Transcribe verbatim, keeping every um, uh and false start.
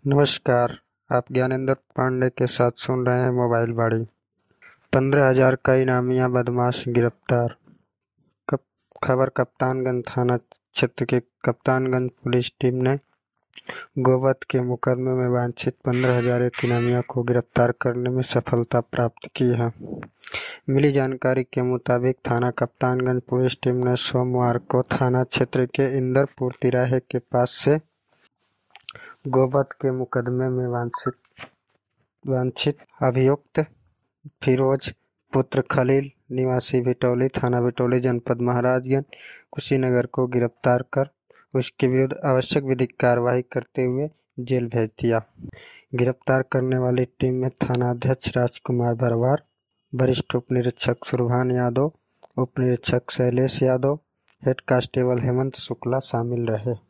नमस्कार। आप ज्ञानेंद्र पांडे के साथ सुन रहे हैं मोबाइल बाड़ी। पंद्रह हजार का इनामिया बदमाश गिरफ्तार। कप, खबर कप्तानगंज थाना क्षेत्र के कप्तानगंज पुलिस टीम ने गोवध के मुकदमे में वांछित पंद्रह हजार एक इनामिया को गिरफ्तार करने में सफलता प्राप्त की है। मिली जानकारी के मुताबिक थाना कप्तानगंज पुलिस टीम ने सोमवार को थाना क्षेत्र के इंदरपुर तिराहे के पास से गोवध के मुकदमे में वांछित वांछित अभियुक्त फिरोज पुत्र खलील निवासी भिटौली थाना भिटौली जनपद महाराजगंज कुशीनगर को गिरफ्तार कर उसके विरुद्ध आवश्यक विधिक कार्रवाई करते हुए जेल भेज दिया। गिरफ्तार करने वाली टीम में थानाध्यक्ष राजकुमार भरवार, वरिष्ठ उप निरीक्षक सुरभान यादव, उप निरीक्षक शैलेश यादव, हेड कांस्टेबल हेमंत शुक्ला शामिल रहे।